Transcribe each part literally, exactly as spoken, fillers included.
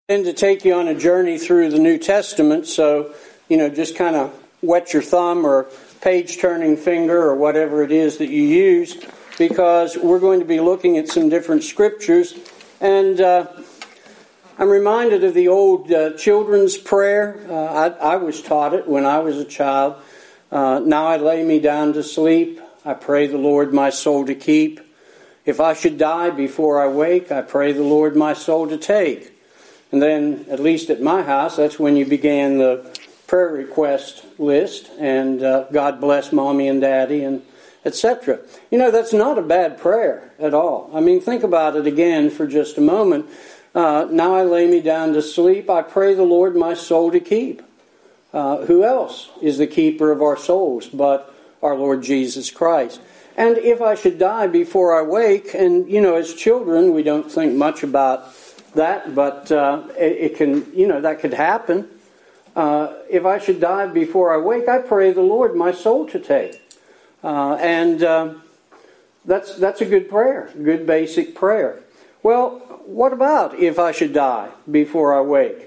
And to take you on a journey through the New Testament, so, you know, just kind of wet your thumb or page-turning finger or whatever it is that you use, because we're going to be looking at some different scriptures. And uh, I'm reminded of the old uh, children's prayer. Uh, I, I was taught it when I was a child. Uh, now I lay me down to sleep. I pray the Lord my soul to keep. If I should die before I wake, I pray the Lord my soul to take. And then, at least at my house, that's when you began the prayer request list. And uh, God bless Mommy and Daddy, and et cetera. You know, that's not a bad prayer at all. I mean, think about it again for just a moment. Uh, now I lay me down to sleep. I pray the Lord my soul to keep. Uh, who else is the keeper of our souls but our Lord Jesus Christ? And if I should die before I wake, and, you know, as children, we don't think much about that, but uh, it, it can, you know, that could happen. Uh, if I should die before I wake, I pray the Lord my soul to take. Uh, and uh, that's that's a good prayer, good basic prayer. Well, what about if I should die before I wake?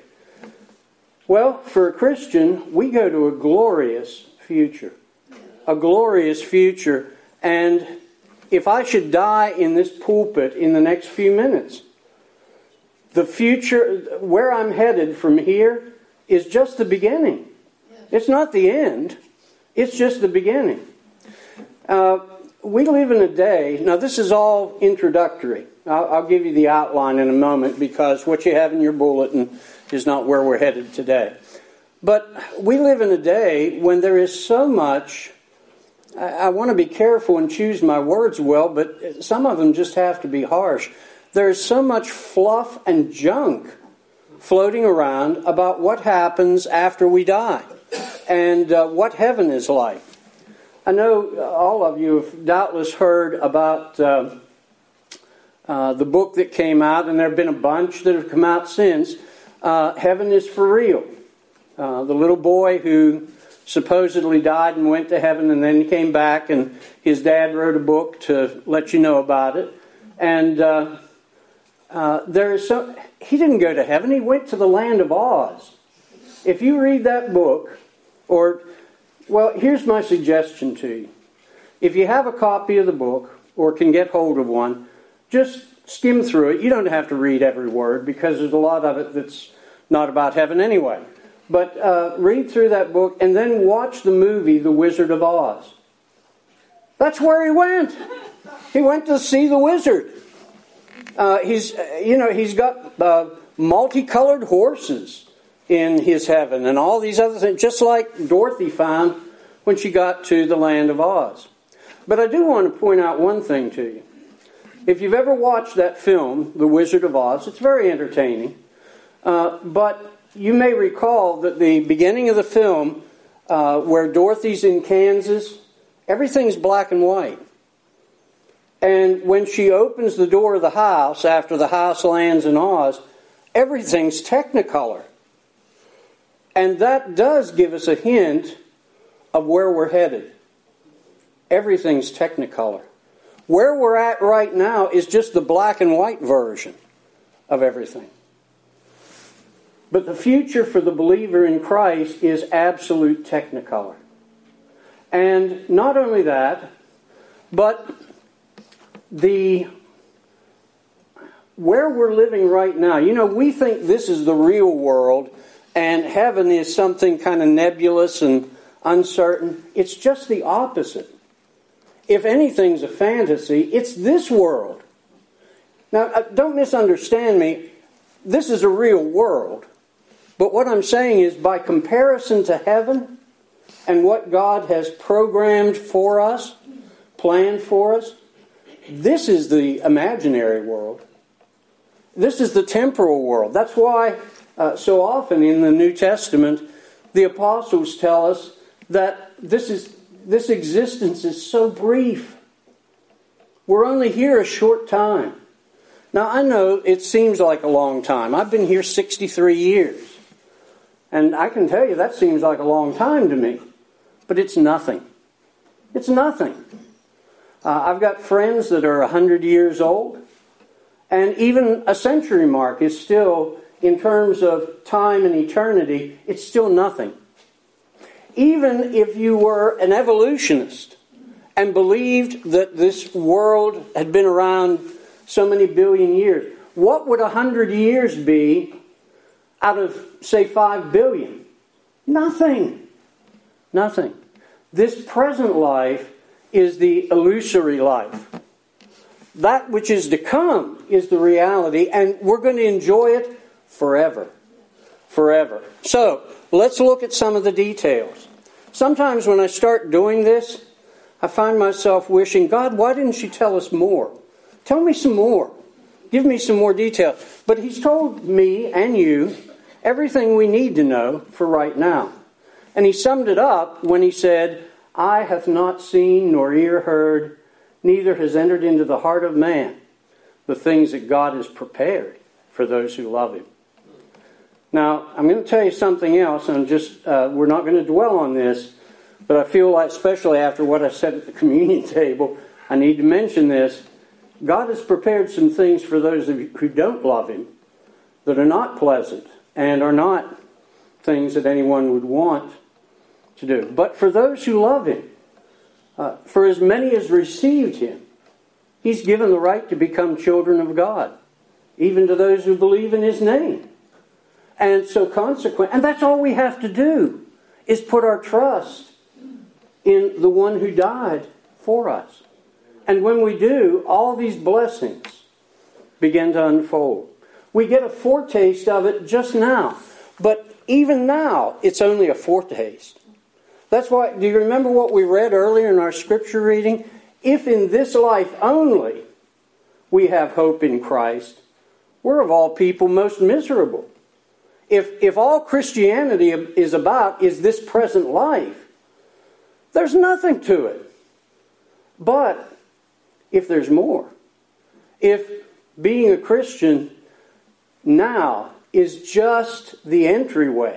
Well, for a Christian, we go to a glorious future. A glorious future. And if I should die in this pulpit in the next few minutes, the future, where I'm headed from here, is just the beginning. It's not the end. It's just the beginning. Uh, we live in a day, now this is all introductory. I'll, I'll give you the outline in a moment, because what you have in your bulletin is not where we're headed today. But we live in a day when there is so much, I, I want to be careful and choose my words well, but some of them just have to be harsh. There's so much fluff and junk floating around about what happens after we die and uh, what heaven is like. I know all of you have doubtless heard about uh, uh, the book that came out, and there have been a bunch that have come out since, uh, Heaven is for Real. Uh, the little boy who supposedly died and went to heaven and then came back, and his dad wrote a book to let you know about it. And uh, uh, there is so he didn't go to heaven; he went to the land of Oz. If you read that book, or well, here's my suggestion to you: if you have a copy of the book or can get hold of one, just skim through it. You don't have to read every word, because there's a lot of it that's not about heaven anyway. But uh, read through that book and then watch the movie The Wizard of Oz. That's where he went. He went to see the wizard. Uh, he's, you know, he's got uh, multicolored horses in his heaven and all these other things, just like Dorothy found when she got to the land of Oz. But I do want to point out one thing to you. If you've ever watched that film, The Wizard of Oz, it's very entertaining. Uh, but you may recall that the beginning of the film, uh, where Dorothy's in Kansas, everything's black and white. And when she opens the door of the house, after the house lands in Oz, everything's Technicolor. And that does give us a hint of where we're headed. Everything's Technicolor. Where we're at right now is just the black and white version of everything. But the future for the believer in Christ is absolute Technicolor. And not only that, but the where we're living right now, you know, we think this is the real world and heaven is something kind of nebulous and uncertain. It's just the opposite. If anything's a fantasy, it's this world. Now, don't misunderstand me. This is a real world. But what I'm saying is, by comparison to heaven and what God has programmed for us, planned for us, this is the imaginary world. This is the temporal world. That's why uh, so often in the New Testament, the apostles tell us that this is this existence is so brief. We're only here a short time. Now, I know it seems like a long time. I've been here sixty-three years. And I can tell you that seems like a long time to me. But it's nothing. It's nothing. Uh, I've got friends that are one hundred years old. And even a century mark is still in terms of time and eternity, it's still nothing. Even if you were an evolutionist and believed that this world had been around so many billion years, what would a hundred years be out of, say, five billion? Nothing. Nothing. This present life is the illusory life. That which is to come is the reality, and we're going to enjoy it forever. Forever. So, let's look at some of the details. Sometimes when I start doing this, I find myself wishing, God, why didn't you tell us more? Tell me some more. Give me some more detail. But He's told me and you everything we need to know for right now. And He summed it up when He said, "Eye hath not seen nor ear heard, neither has entered into the heart of man the things that God has prepared for those who love Him." Now, I'm going to tell you something else, and just uh, we're not going to dwell on this, but I feel like, especially after what I said at the communion table, I need to mention this. God has prepared some things for those of you who don't love Him that are not pleasant and are not things that anyone would want to do. But for those who love Him, uh, for as many as received Him, He's given the right to become children of God, even to those who believe in His name. And so consequent, and that's all we have to do, is put our trust in the one who died for us. And when we do, all these blessings begin to unfold. We get a foretaste of it just now. But even now, it's only a foretaste. That's why, do you remember what we read earlier in our scripture reading? If in this life only we have hope in Christ, we're of all people most miserable. If, if all Christianity is about is this present life, there's nothing to it. But if there's more, if being a Christian now is just the entryway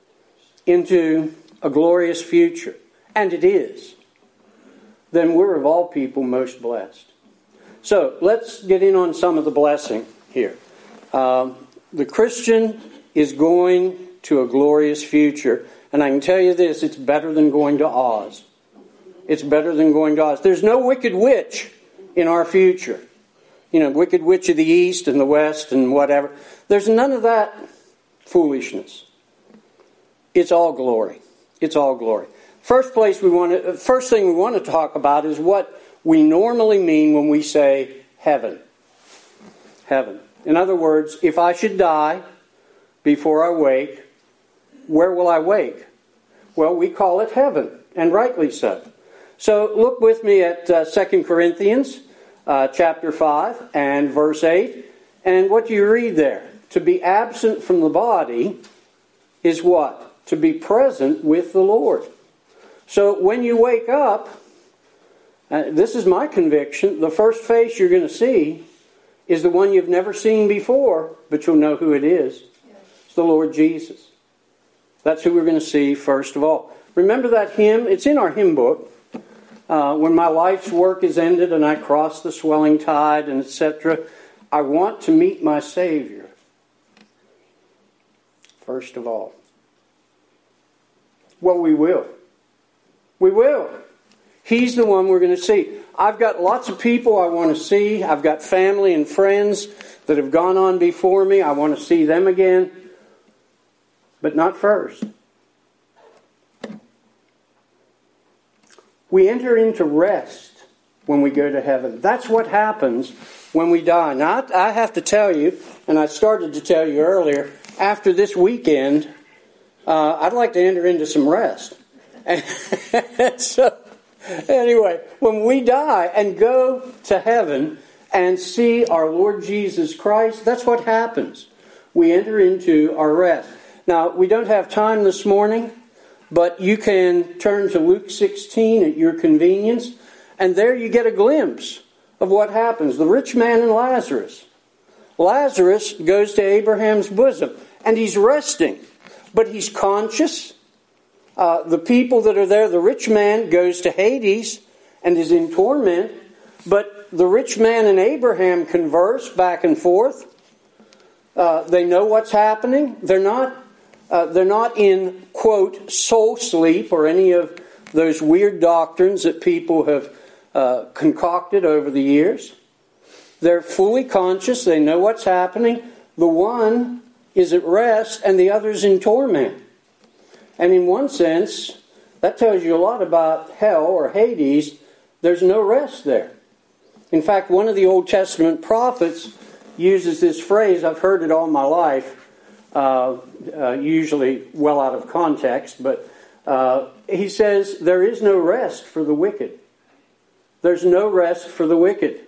into a glorious future, and it is, then we're of all people most blessed. So let's get in on some of the blessing here. Um, the Christian is going to a glorious future. And I can tell you this, it's better than going to Oz. It's better than going to Oz. There's no wicked witch in our future. You know, wicked witch of the east and the west and whatever. There's none of that foolishness. It's all glory. It's all glory. First place we want to, first thing we want to talk about is what we normally mean when we say heaven. Heaven. In other words, if I should die before I wake, where will I wake? Well, we call it heaven, and rightly so. So look with me at uh, Second Corinthians uh, chapter five and verse eight. And what do you read there? To be absent from the body is what? To be present with the Lord. So when you wake up, uh, this is my conviction, the first face you're going to see is the one you've never seen before, but you'll know who it is. It's the Lord Jesus. That's who we're going to see first of all. Remember that hymn? It's in our hymn book. Uh, when my life's work is ended and I cross the swelling tide and et cetera, I want to meet my Savior. First of all. Well, we will. We will. He's the one we're going to see. I've got lots of people I want to see. I've got family and friends that have gone on before me. I want to see them again. But not first. We enter into rest when we go to heaven. That's what happens when we die. Now, I have to tell you, and I started to tell you earlier, after this weekend, uh, I'd like to enter into some rest. And so, anyway, when we die and go to heaven and see our Lord Jesus Christ, that's what happens. We enter into our rest. Now, we don't have time this morning, but you can turn to Luke sixteen at your convenience, and there you get a glimpse of what happens. The rich man and Lazarus. Lazarus goes to Abraham's bosom, and he's resting, but he's conscious. Uh, the people that are there, the rich man goes to Hades and is in torment, but the rich man and Abraham converse back and forth. Uh, they know what's happening. They're not, uh, they're not in, quote, soul sleep or any of those weird doctrines that people have uh, concocted over the years. They're fully conscious. They know what's happening. The one is at rest and the other's in torment. And in one sense, that tells you a lot about hell or Hades. There's no rest there. In fact, one of the Old Testament prophets uses this phrase. I've heard it all my life, uh, uh, usually well out of context, but uh, he says, there is no rest for the wicked. There's no rest for the wicked.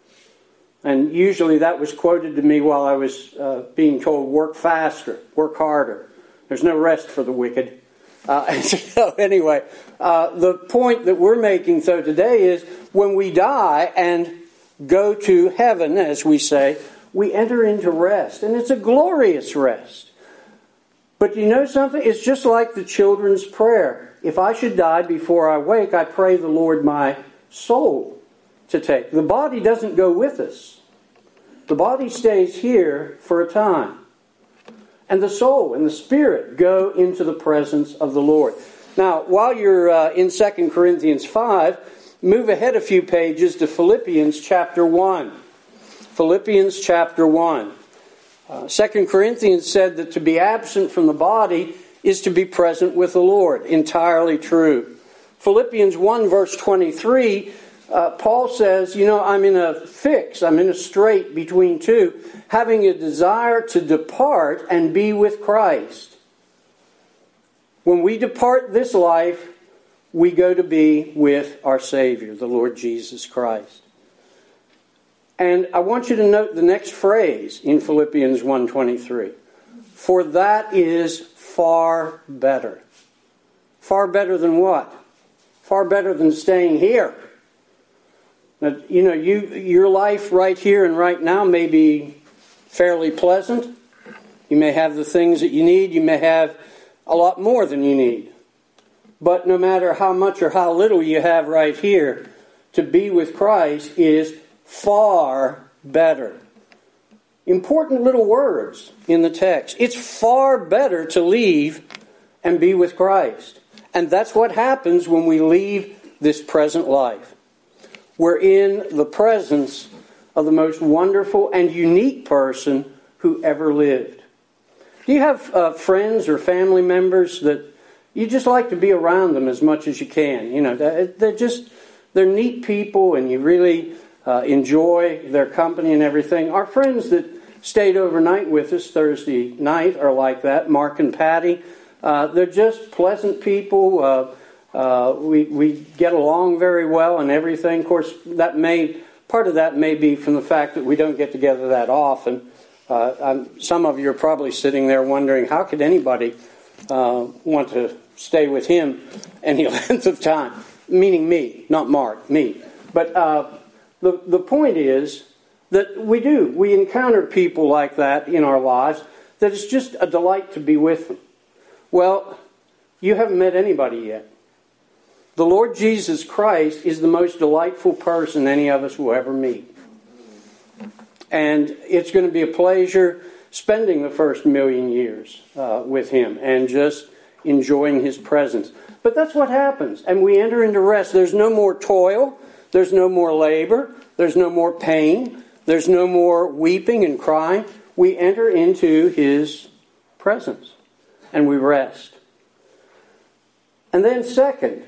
And usually that was quoted to me while I was uh, being told, work faster, work harder. There's no rest for the wicked. Uh, so anyway, uh, the point that we're making so today is when we die and go to heaven, as we say, we enter into rest. And it's a glorious rest. But you know something? It's just like the children's prayer. If I should die before I wake, I pray the Lord my soul to take. The body doesn't go with us. The body stays here for a time. And the soul and the spirit go into the presence of the Lord. Now, while you're uh, in Second Corinthians five, move ahead a few pages to Philippians chapter one. Philippians chapter one. Uh, Second Corinthians said that to be absent from the body is to be present with the Lord. Entirely true. Philippians one verse twenty-three, uh, Paul says, you know, I'm in a fix, I'm in a strait between two, having a desire to depart and be with Christ. When we depart this life, we go to be with our Savior, the Lord Jesus Christ. And I want you to note the next phrase in Philippians one twenty-three. For that is far better. Far better than what? Far better than staying here. Now, you know, you your life right here and right now may be fairly pleasant. You may have the things that you need. You may have a lot more than you need. But no matter how much or how little you have right here, to be with Christ is far better. Important little words in the text. It's far better to leave and be with Christ. And that's what happens when we leave this present life. We're in the presence of the most wonderful and unique person who ever lived. Do you have uh, friends or family members that you just like to be around them as much as you can? You know, they're just, they're neat people and you really uh, enjoy their company and everything. Our friends that stayed overnight with us Thursday night are like that, Mark and Patty. Uh, they're just pleasant people. Uh, uh, we we get along very well and everything. Of course, that may part of that may be from the fact that we don't get together that often. Uh, I'm, some of you are probably sitting there wondering, how could anybody uh, want to stay with him any length of time? Meaning me, not Mark, me. But uh, the the point is that we do. We encounter people like that in our lives that it's just a delight to be with them. Well, you haven't met anybody yet. The Lord Jesus Christ is the most delightful person any of us will ever meet. And it's going to be a pleasure spending the first million years uh, with Him and just enjoying His presence. But that's what happens. And we enter into rest. There's no more toil. There's no more labor. There's no more pain. There's no more weeping and crying. We enter into His presence. And we rest. And then second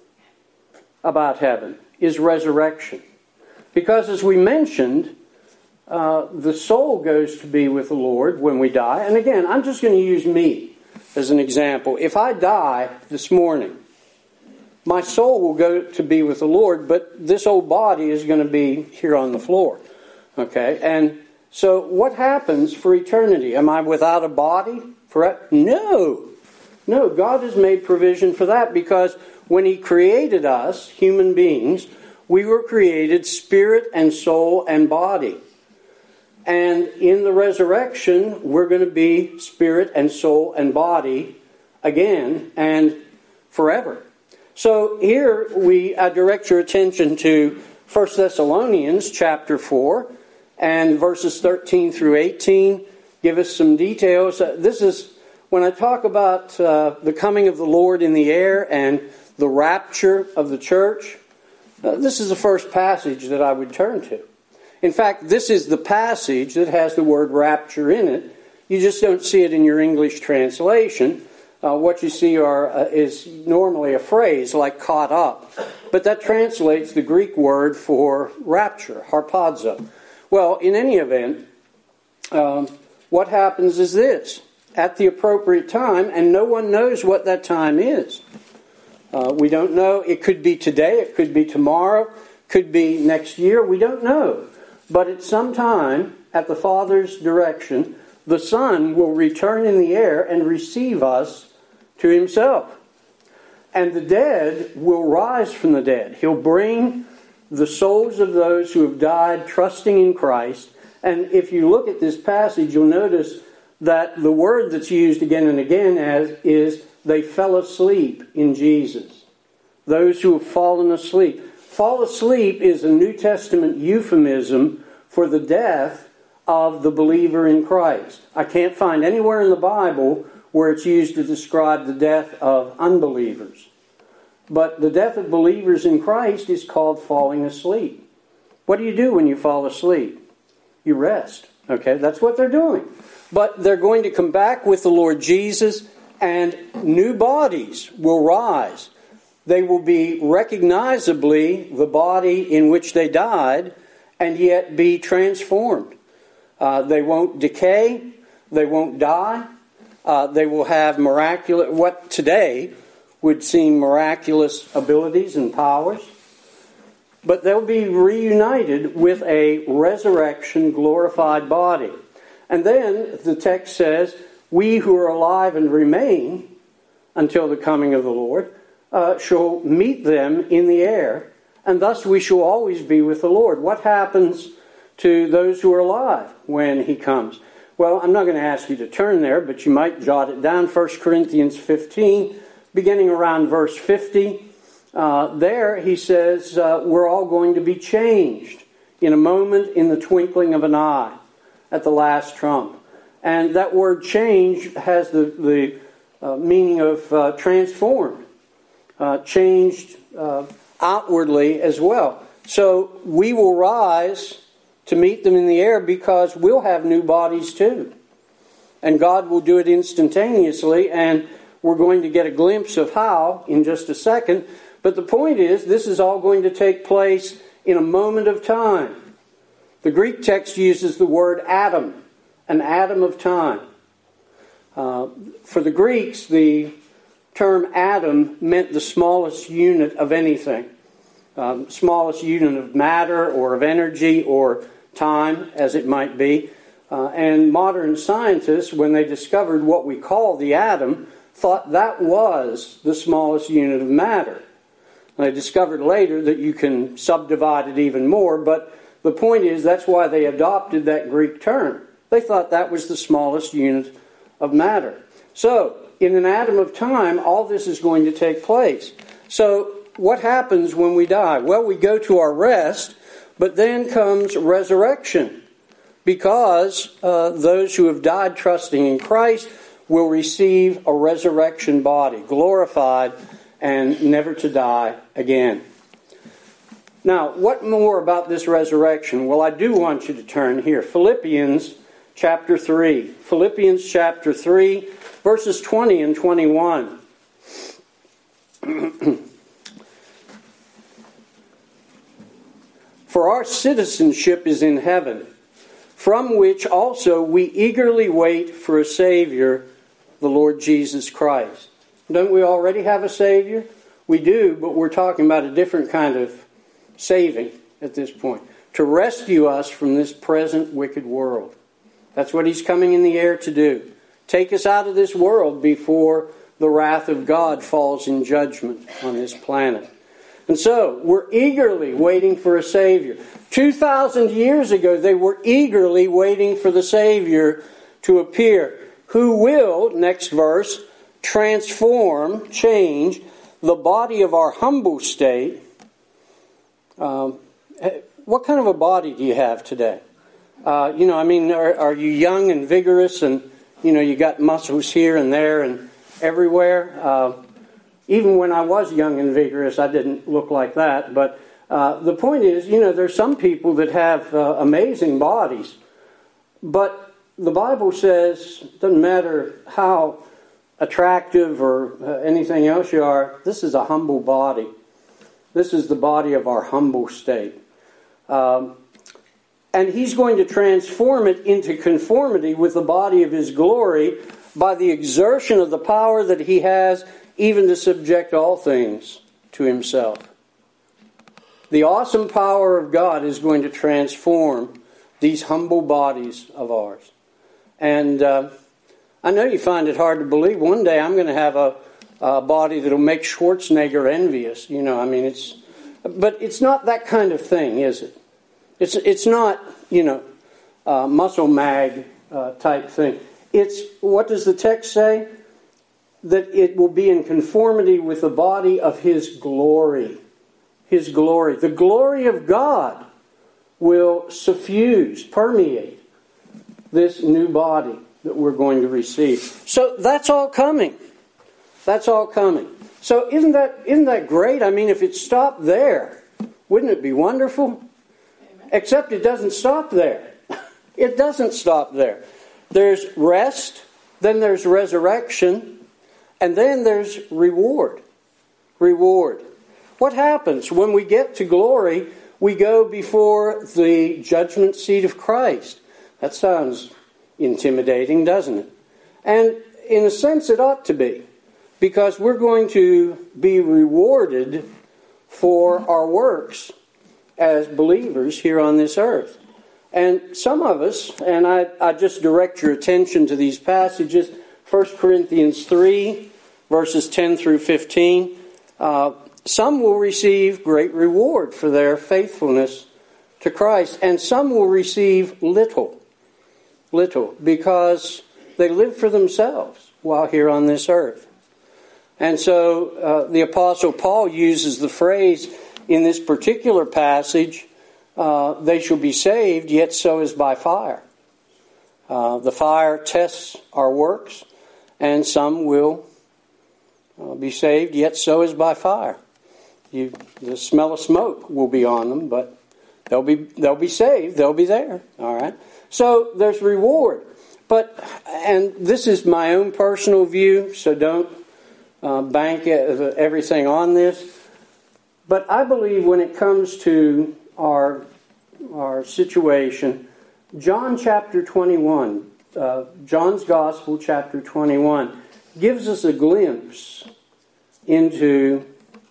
about heaven is resurrection. Because as we mentioned, uh, the soul goes to be with the Lord when we die. And again, I'm just going to use me as an example. If I die this morning, my soul will go to be with the Lord, but this old body is going to be here on the floor. Okay? And so what happens for eternity? Am I without a body? Forever? No. No, God has made provision for that because when He created us, human beings, we were created spirit and soul and body. And in the resurrection, we're going to be spirit and soul and body again and forever. So here we I direct your attention to First Thessalonians chapter four and verses thirteen through eighteen. give us some details. Uh, this is, when I talk about uh, the coming of the Lord in the air and the rapture of the church, uh, this is the first passage that I would turn to. In fact, this is the passage that has the word rapture in it. You just don't see it in your English translation. Uh, what you see are uh, is normally a phrase like caught up. But that translates the Greek word for rapture, harpazo. Well, in any event, um, what happens is this. At the appropriate time, and no one knows what that time is. Uh, we don't know. It could be today, it could be tomorrow, could be next year. We don't know. But at some time, at the Father's direction, the Son will return in the air and receive us to Himself. And the dead will rise from the dead. He'll bring the souls of those who have died trusting in Christ. And if you look at this passage, you'll notice that the word that's used again and again as is they fell asleep in Jesus. Those who have fallen asleep. Fall asleep is a New Testament euphemism for the death of the believer in Christ. I can't find anywhere in the Bible where it's used to describe the death of unbelievers. But the death of believers in Christ is called falling asleep. What do you do when you fall asleep? You rest. Okay, that's what they're doing. But they're going to come back with the Lord Jesus, and new bodies will rise. They will be recognizably the body in which they died, and yet be transformed. Uh, they won't decay. They won't die. Uh, they will have miraculous, what today would seem miraculous abilities and powers. But they'll be reunited with a resurrection, glorified body. And then the text says, we who are alive and remain until the coming of the Lord uh, shall meet them in the air, and thus we shall always be with the Lord. What happens to those who are alive when He comes? Well, I'm not going to ask you to turn there, but you might jot it down. First Corinthians fifteen, beginning around verse fifty. Uh, there he says, uh, we're all going to be changed in a moment, in the twinkling of an eye, at the last trump. And that word change has the, the uh, meaning of uh, transformed, uh, changed uh, outwardly as well. So we will rise to meet them in the air because we'll have new bodies too. And God will do it instantaneously, and we're going to get a glimpse of how in just a second. But the point is, this is all going to take place in a moment of time. The Greek text uses the word atom, an atom of time. Uh, for the Greeks, the term atom meant the smallest unit of anything. Um, smallest unit of matter or of energy or time, as it might be. Uh, and modern scientists, when they discovered what we call the atom, thought that was the smallest unit of matter. And they discovered later that you can subdivide it even more, but the point is that's why they adopted that Greek term. They thought that was the smallest unit of matter. So, in an atom of time, all this is going to take place. So, what happens when we die? Well, we go to our rest, but then comes resurrection. Because uh, those who have died trusting in Christ will receive a resurrection body, glorified and never to die again. Now, what more about this resurrection? Well, I do want you to turn here. Philippians chapter three. Philippians chapter three, verses twenty and twenty-one. For our citizenship is in heaven, from which also we eagerly wait for a Savior, the Lord Jesus Christ. Don't we already have a Savior? We do, but we're talking about a different kind of saving at this point. To rescue us from this present wicked world. That's what He's coming in the air to do. Take us out of this world before the wrath of God falls in judgment on this planet. And so, we're eagerly waiting for a Savior. two thousand years ago, they were eagerly waiting for the Savior to appear, who will, next verse, transform, change the body of our humble state. Um, what kind of a body do you have today? Uh, you know, I mean, are, are you young and vigorous and, you know, you got muscles here and there and everywhere? Uh, even when I was young and vigorous, I didn't look like that. But uh, the point is, you know, there's some people that have uh, amazing bodies. But the Bible says, it doesn't matter how attractive or uh, anything else you are, this is a humble body. This is the body of our humble state. Um, and He's going to transform it into conformity with the body of His glory by the exertion of the power that He has even to subject all things to Himself. The awesome power of God is going to transform these humble bodies of ours. And uh, I know you find it hard to believe. One day I'm going to have a, a body that'll make Schwarzenegger envious. You know, I mean, it's... But it's not that kind of thing, is it? It's it's not, you know, uh, muscle mag uh, type thing. It's, what does the text say? That it will be in conformity with the body of His glory. His glory. The glory of God will suffuse, permeate this new body that we're going to receive. So that's all coming. That's all coming. So isn't that isn't that great? I mean, if it stopped there, wouldn't it be wonderful? Amen. Except it doesn't stop there. It doesn't stop there. There's rest, then there's resurrection, and then there's reward. Reward. What happens when we get to glory? We go before the judgment seat of Christ. That sounds intimidating, doesn't it? And in a sense it ought to be. Because we're going to be rewarded for our works as believers here on this earth. And some of us, and I, I just direct your attention to these passages, First Corinthians three, verses ten through fifteen. Uh, some will receive great reward for their faithfulness to Christ, and some will receive little. Little, because they live for themselves while here on this earth. And so uh, the Apostle Paul uses the phrase in this particular passage, uh, they shall be saved, yet so is by fire. Uh, the fire tests our works, and some will uh, be saved, yet so is by fire. You, the smell of smoke will be on them, but they'll be they'll be saved. They'll be there. All right. So there's reward, but and this is my own personal view, so don't. Uh, bank everything on this. But I believe when it comes to our our situation, John chapter twenty-one, uh, John's Gospel chapter twenty-one, gives us a glimpse into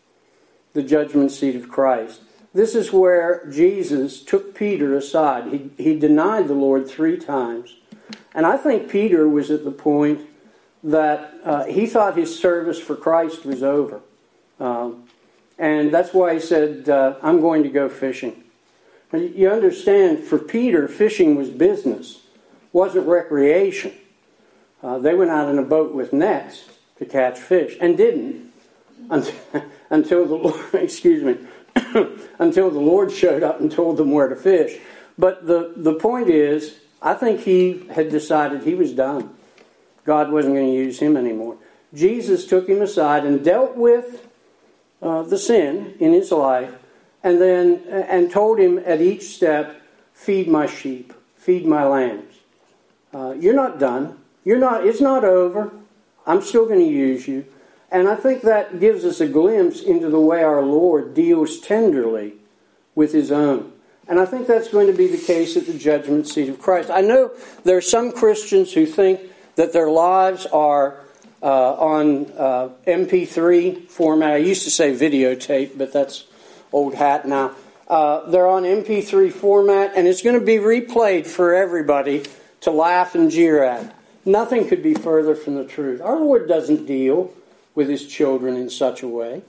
the judgment seat of Christ. This is where Jesus took Peter aside. He, he denied the Lord three times. And I think Peter was at the point that uh, he thought his service for Christ was over. Um, and that's why he said, uh, I'm going to go fishing. Now, you understand, for Peter, fishing was business, wasn't recreation. Uh, they went out in a boat with nets to catch fish, and didn't until, until the Lord, excuse me, until the Lord showed up and told them where to fish. But the, the point is, I think he had decided he was done. God wasn't going to use him anymore. Jesus took him aside and dealt with uh, the sin in his life, and then and told him at each step, "Feed my sheep, feed my lambs. Uh, you're not done. You're not. It's not over. I'm still going to use you." And I think that gives us a glimpse into the way our Lord deals tenderly with His own. And I think that's going to be the case at the judgment seat of Christ. I know there are some Christians who think that their lives are uh, on uh, M P three format. I used to say videotape, but that's old hat now. Uh, they're on M P three format, and it's going to be replayed for everybody to laugh and jeer at. Nothing could be further from the truth. Our Lord doesn't deal with His children in such a way.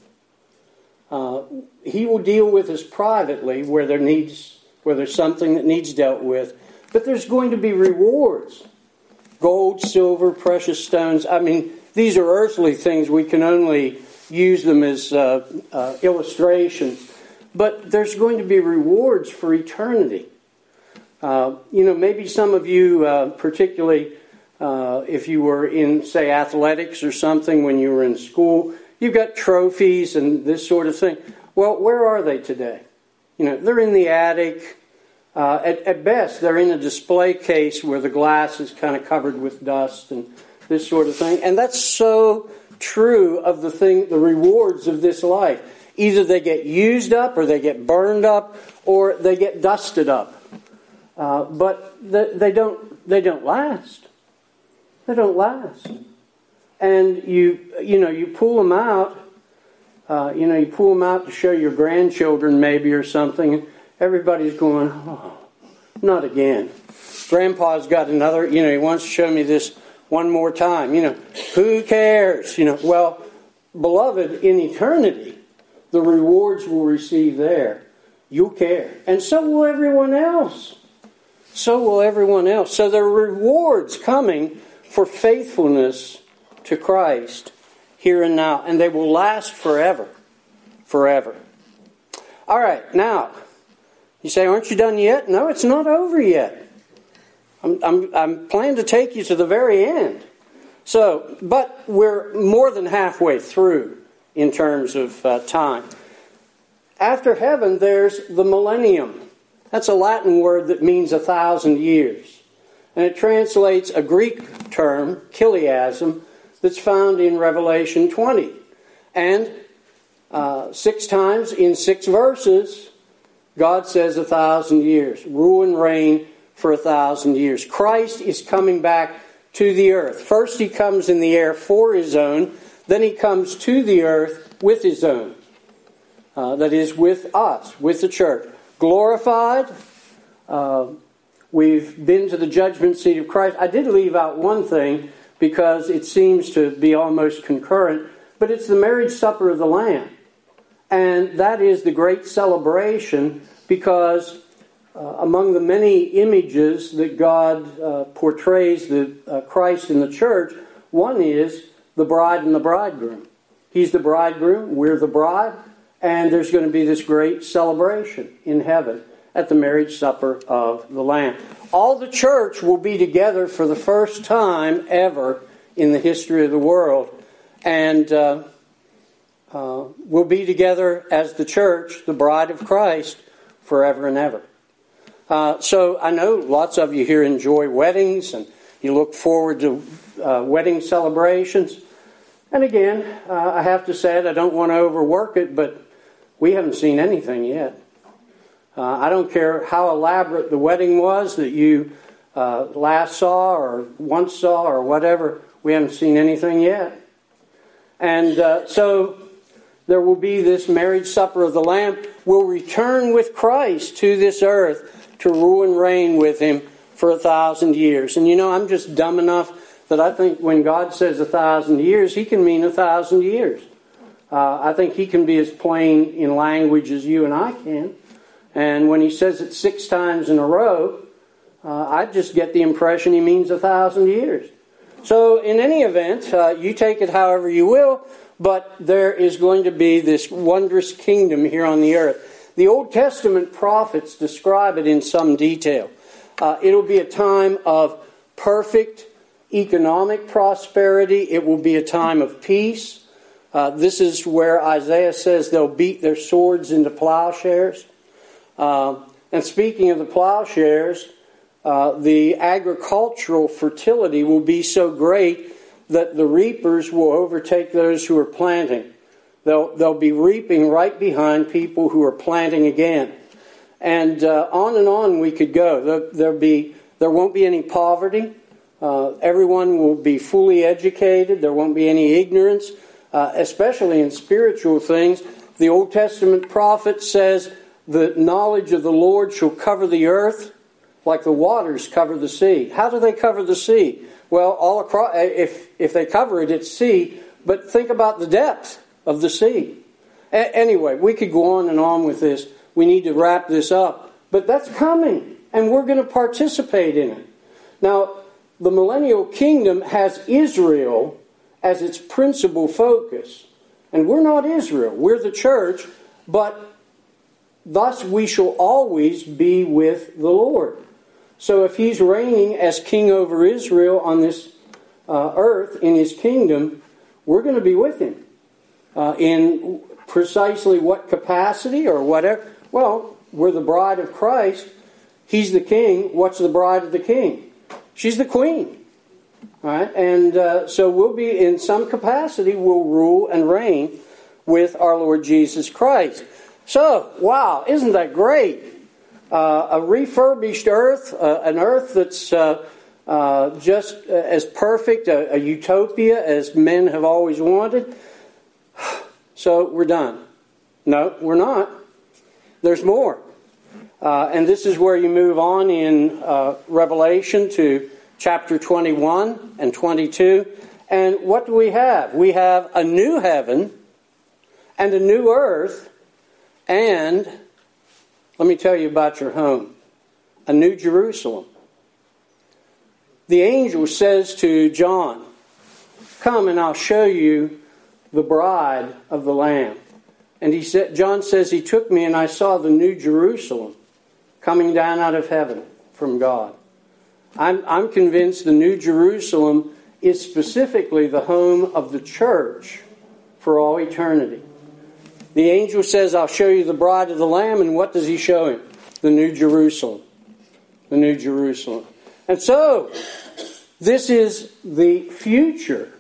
Uh, he will deal with us privately where there needs, where there's something that needs dealt with. But there's going to be rewards. Gold, silver, precious stones. I mean, these are earthly things. We can only use them as uh, uh, illustrations. But there's going to be rewards for eternity. Uh, you know, maybe some of you, uh, particularly uh, if you were in, say, athletics or something when you were in school, you've got trophies and this sort of thing. Well, where are they today? You know, they're in the attic. Uh, at, at best, they're in a display case where the glass is kind of covered with dust and this sort of thing. And that's so true of the thing, the rewards of this life. Either they get used up, or they get burned up, or they get dusted up. Uh, but the, they don't. They don't last. They don't last. And you, you know, you pull them out. Uh, you know, you pull them out to show your grandchildren, maybe, or something. Everybody's going, oh, not again. Grandpa's got another. You know, he wants to show me this one more time. You know, who cares? You know, well, beloved, in eternity, the rewards we'll receive there, you'll care. And so will everyone else. So will everyone else. So there are rewards coming for faithfulness to Christ here and now. And they will last forever. Forever. All right, now, you say, aren't you done yet? No, it's not over yet. I'm, I'm, I'm planning to take you to the very end. So, but we're more than halfway through in terms of uh, time. After heaven, there's the millennium. That's a Latin word that means a thousand years. And it translates a Greek term, chiliasm, that's found in Revelation twenty. And uh, six times in six verses, God says a thousand years. Rule and reign for a thousand years. Christ is coming back to the earth. First he comes in the air for his own. Then he comes to the earth with his own. Uh, that is, with us, with the church. Glorified. Uh, we've been to the judgment seat of Christ. I did leave out one thing because it seems to be almost concurrent. But it's the marriage supper of the Lamb. And that is the great celebration because uh, among the many images that God uh, portrays the uh, Christ in the church, one is the bride and the bridegroom. He's the bridegroom, we're the bride, and there's going to be this great celebration in heaven at the marriage supper of the Lamb. All the church will be together for the first time ever in the history of the world, and uh, uh, we'll be together as the church, the bride of Christ, forever and ever. Uh, so I know lots of you here enjoy weddings, and you look forward to uh, wedding celebrations. And again, uh, I have to say it, I don't want to overwork it, but we haven't seen anything yet. Uh, I don't care how elaborate the wedding was that you uh, last saw or once saw or whatever. We haven't seen anything yet. And uh, so there will be this marriage supper of the Lamb. We'll return with Christ to this earth to rule and reign with him for a thousand years. And you know, I'm just dumb enough that I think when God says a thousand years, he can mean a thousand years. Uh, I think he can be as plain in language as you and I can. And when he says it six times in a row, uh, I just get the impression he means a thousand years. So in any event, uh, you take it however you will, but there is going to be this wondrous kingdom here on the earth. The Old Testament prophets describe it in some detail. Uh, it'll be a time of perfect economic prosperity. It will be a time of peace. Uh, this is where Isaiah says they'll beat their swords into plowshares. Uh, and speaking of the plowshares, uh, the agricultural fertility will be so great that the reapers will overtake those who are planting. They'll, they'll be reaping right behind people who are planting again. And uh, on and on we could go. There, there'll be, there won't be any poverty. Uh, everyone will be fully educated. There won't be any ignorance, uh, especially in spiritual things. The Old Testament prophet says the knowledge of the Lord shall cover the earth like the waters cover the sea. How do they cover the sea? Well, all across, if, if they cover it, it's sea. But think about the depth of the sea. A- anyway, we could go on and on with this. We need to wrap this up. But that's coming, and we're going to participate in it. Now, the millennial kingdom has Israel as its principal focus. And we're not Israel. We're the church. But thus we shall always be with the Lord. So if he's reigning as king over Israel on this uh, earth in his kingdom, we're going to be with him. Uh, in precisely what capacity or whatever? Well, we're the bride of Christ. He's the king. What's the bride of the king? She's the queen. All right? And uh, so we'll be, in some capacity, we'll rule and reign with our Lord Jesus Christ. So, wow, isn't that great? Uh, a refurbished earth, uh, an earth that's uh, uh, just as perfect, a, a utopia as men have always wanted. So we're done. No, we're not. There's more. Uh, and this is where you move on in uh, Revelation to chapter twenty-one and twenty-two. And what do we have? We have a new heaven and a new earth. And let me tell you about your home. A new Jerusalem. The angel says to John, "Come and I'll show you the bride of the Lamb." And he said, John says, he took me and I saw the new Jerusalem coming down out of heaven from God. I'm, I'm convinced the new Jerusalem is specifically the home of the church for all eternity. The angel says, "I'll show you the bride of the Lamb." And what does he show him? The new Jerusalem. The new Jerusalem. And so, this is the future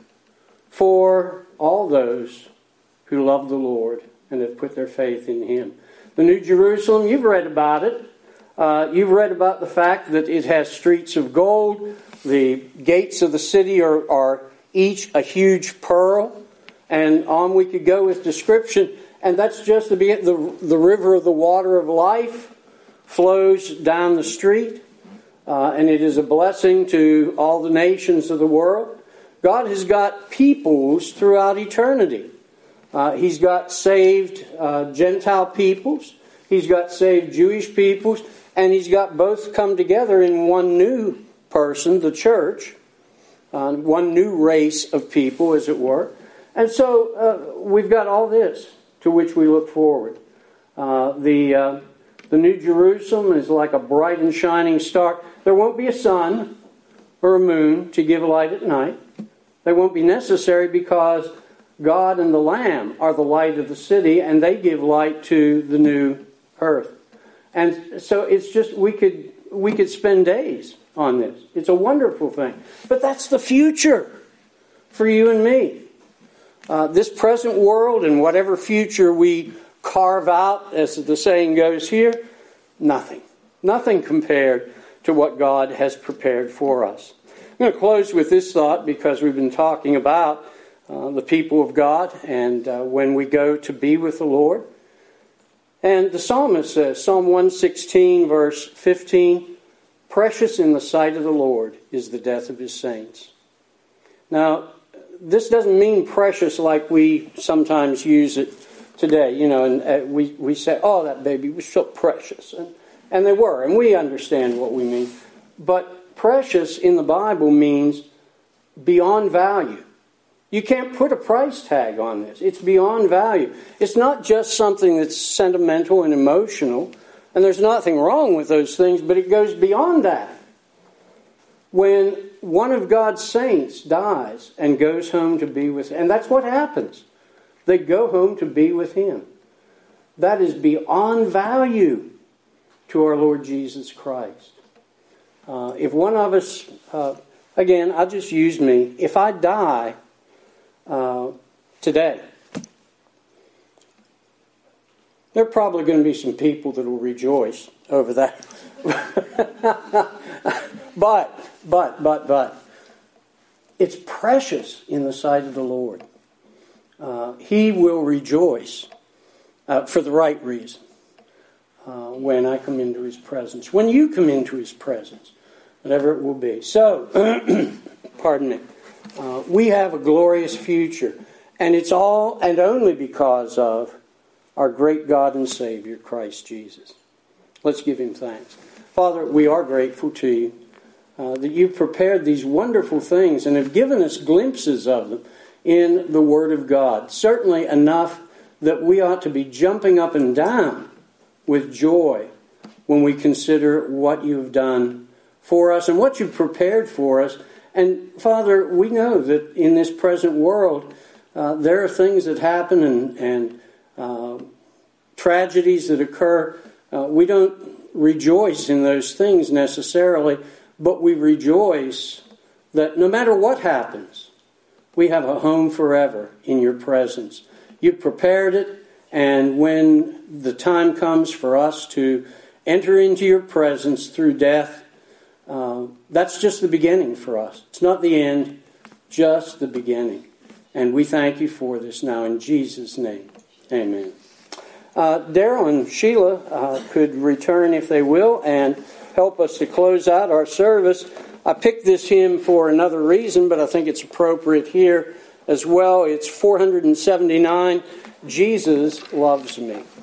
for all those who love the Lord and have put their faith in Him. The New Jerusalem, you've read about it. Uh, you've read about the fact that it has streets of gold. The gates of the city are, are each a huge pearl. And on we could go with description. And that's just the beginning. The, the river of the water of life flows down the street. Uh, and it is a blessing to all the nations of the world. God has got peoples throughout eternity. Uh, he's got saved uh, Gentile peoples. He's got saved Jewish peoples. And He's got both come together in one new person, the church. Uh, one new race of people, as it were. And so uh, we've got all this to which we look forward. Uh, the, uh, the New Jerusalem is like a bright and shining star. There won't be a sun or a moon to give light at night. They won't be necessary because God and the Lamb are the light of the city, and they give light to the new earth. And so it's just, we could we could spend days on this. It's a wonderful thing. But that's the future for you and me. Uh, this present world and whatever future we carve out, as the saying goes here, nothing. Nothing compared to what God has prepared for us. I'm going to close with this thought because we've been talking about uh, the people of God and uh, when we go to be with the Lord. And the psalmist says, Psalm one sixteen, verse fifteen, "Precious in the sight of the Lord is the death of His saints." Now, this doesn't mean precious like we sometimes use it today. You know, and uh, we, we say, "Oh, that baby was so precious." And, and they were, and we understand what we mean. But precious in the Bible means beyond value. You can't put a price tag on this. It's beyond value. It's not just something that's sentimental and emotional, and there's nothing wrong with those things, but it goes beyond that. When one of God's saints dies and goes home to be with Him, and that's what happens. They go home to be with Him. That is beyond value to our Lord Jesus Christ. Uh, if one of us, uh, again, I'll just use me. If I die uh, today, there are probably going to be some people that will rejoice over that. but, but, but, but, it's precious in the sight of the Lord. Uh, he will rejoice uh, for the right reason uh, when I come into His presence. When you come into His presence, whatever it will be. So, pardon me. Uh, we have a glorious future. And it's all and only because of our great God and Savior, Christ Jesus. Let's give Him thanks. Father, we are grateful to You uh, that You've prepared these wonderful things and have given us glimpses of them in the Word of God. Certainly enough that we ought to be jumping up and down with joy when we consider what You've done for us and what you've prepared for us. And Father, we know that in this present world, uh, there are things that happen and, and uh, tragedies that occur. Uh, we don't rejoice in those things necessarily, but we rejoice that no matter what happens, we have a home forever in your presence. You've prepared it, and when the time comes for us to enter into your presence through death, uh, that's just the beginning for us. It's not the end, just the beginning. And we thank you for this now in Jesus' name. Amen. Uh, Daryl and Sheila uh, could return if they will and help us to close out our service. I picked this hymn for another reason, but I think it's appropriate here as well. It's four seventy-nine, Jesus Loves Me.